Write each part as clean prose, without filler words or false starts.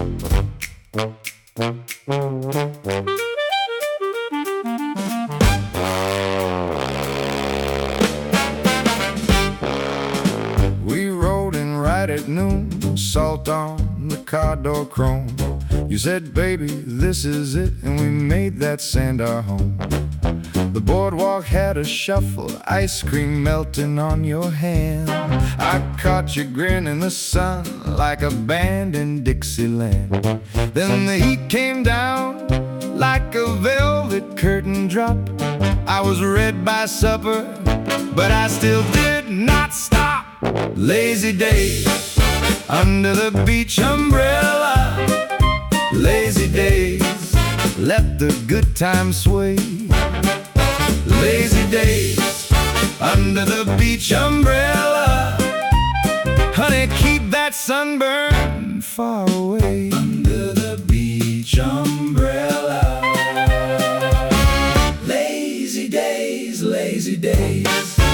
We rode in right at noon, salt on the car door chrome. You said, baby, this is it, and we made that sand our home. The boardwalk had a shuffle, ice cream melting on your hand. I caught you grin in the sun like a band in Dixieland. Then the heat came down like a velvet curtain drop. I was red by supper, but I still did not stop. Lazy days under the beach umbrella. Lazy days, let the good times sway. Lazy days under the beach umbrella. Honey, keep that sunburn far away. Under the beach umbrella. Lazy days, lazy days.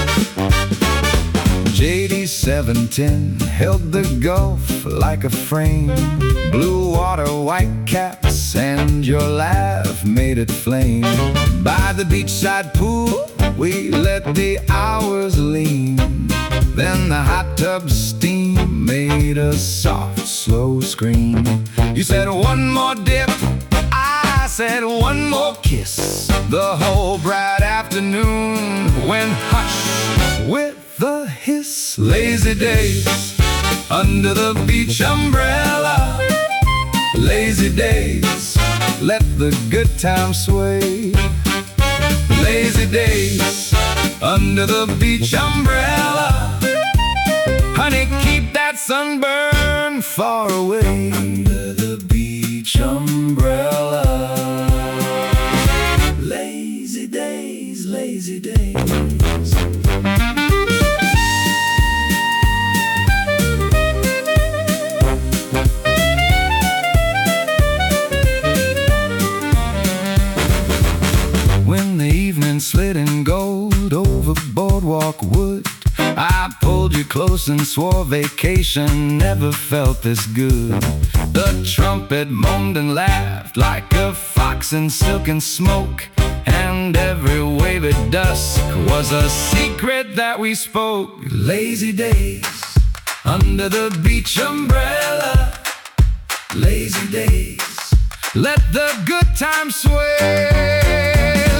JD 710 held the Gulf like a frame. Blue water, white caps, and your laugh made it flame. By the beachside pool, we let the hours lean. Then the hot tub steam made a soft, slow scream. You said one more dip, I said one more kiss. The whole bright afternoon went hush with the hiss. Lazy days under the beach umbrella. Lazy days, let the good times sway. Lazy days under the beach umbrella. Honey, keep that sunburn far away. Under the beach umbrella. Lazy days, lazy days. When the evening slid in gold over boardwalk wood, I pulled you close and swore vacation never felt this good. The trumpet moaned and laughed like a fox in silk and smoke, and every wave at dusk was a secret that we spoke. Lazy days under the beach umbrella. Lazy days, let the good times sway.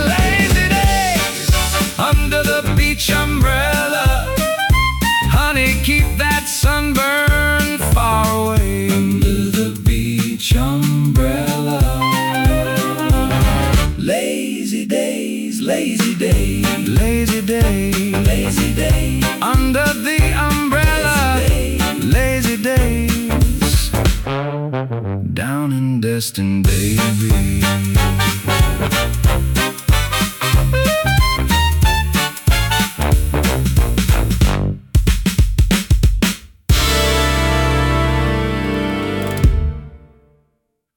Under the beach umbrella. Honey, keep that sunburn far away. Under the beach umbrella. Lazy days, lazy days. Lazy days, lazy days. Under the umbrella. Lazy days. Down in Destin, baby.